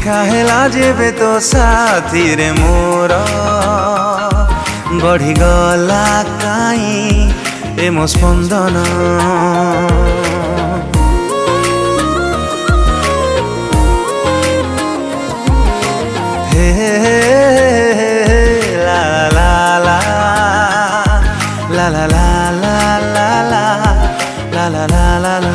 ଦେଖାହେଲା ଯେବେ ତୋ ସାଥିରେ ମୋର ବଢ଼ିଗଲା କାଇଁ ଏ ମୋ ସ୍ପନ୍ଦନ। ହେ ଲା ଲା ଲା ଲା ଲା ଲା ଲା ଲା ଲା ଲା ଲା ଲା ଲା ଲା।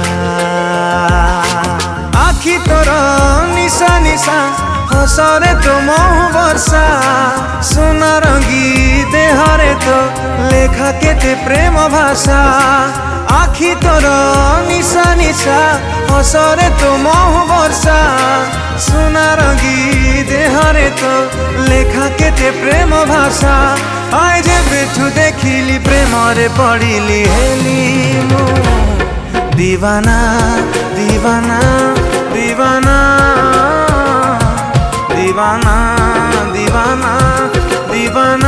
आखि तोर निशा निशा हसरे तो मोह वर्षा सोना रंगी देहरे तो लेखा केते प्रेम भाषा। आखि तोर निशा निशा हसरे तो मोह वर्षा सोना रंगी देहरे तो लेखा केते प्रेम भाषा। आए जे बेठू देखिली प्रेम रे पड़िली हेली मु दीवाना दीवाना दीवाना दीवाना दीवाना दीवाना।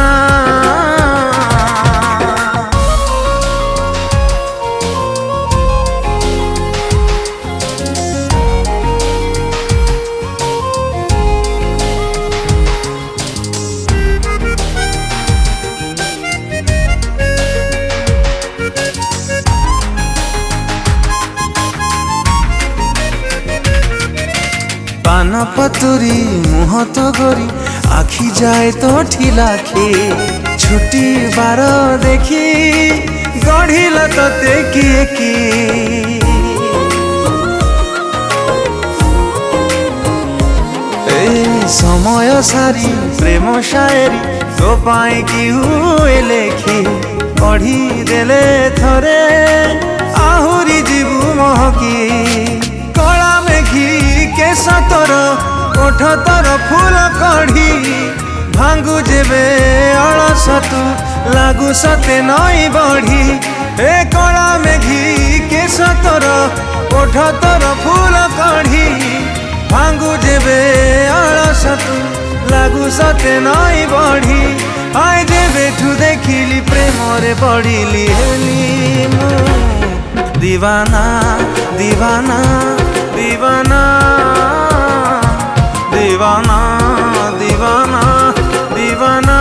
पान पतुरी मुह तो गोरी आखि जाए तो ठिलाखी छुट्टी बार देखी गढ़िल तते किए की। ए समय सारी प्रेम शायरी तो पाई कि हुए लेखी पढ़ी देले थरे आहुरी जीवु महकी। कला मेघी केश तोर ओठ तोर फूल कढ़ी भांगु जेबे अलस तू लागू सते नई बढ़ी। ए कला मेघी केश तोर ओठ तोर फूल कढ़ी भांगु जेबे अलस तू लागू सते नई बढ़ी। आए जेबे ठू देखिली प्रेम रे पड़िली हेली मु दीवाना दीवाना दीवाना दीवाना दीवाना दीवाना।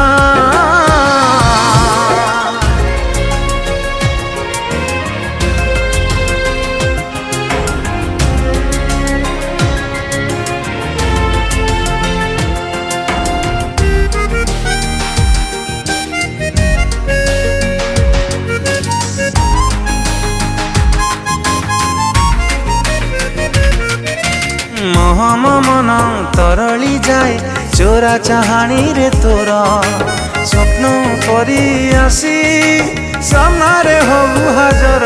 मोहम मन तरली जाए चोरा चाहानी रे तोर स्वप्न परी आसी सामनारे हबु हाजर।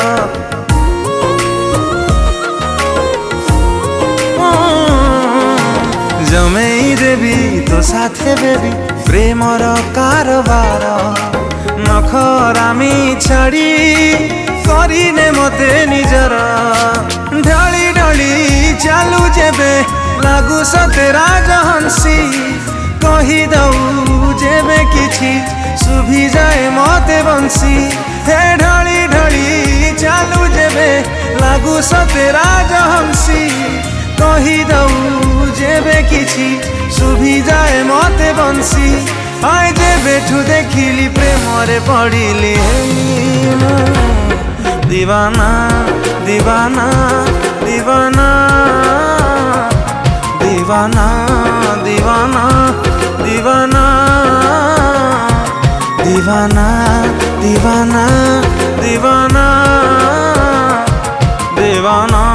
जमेई देवी तो साथे बेबी प्रेमर कारबार नखरामी छाड़ी करिने मते निजर। ढाली ढाली चालू जेबे लागू सते राजहंसी कही दऊ जेबे किछि सुभी जाए मते बंसी। हे ढाली ढाली चालू जेबे लागू सते राजहंसी कही दऊ जेबे किछि सुभी जाए मते बंसी। आए जेबे ठू देखिली प्रेम रे पड़िली दीवाना दीवाना दीवाना दीवाना दीवाना दीवाना दीवाना दीवाना दीवाना दीवाना।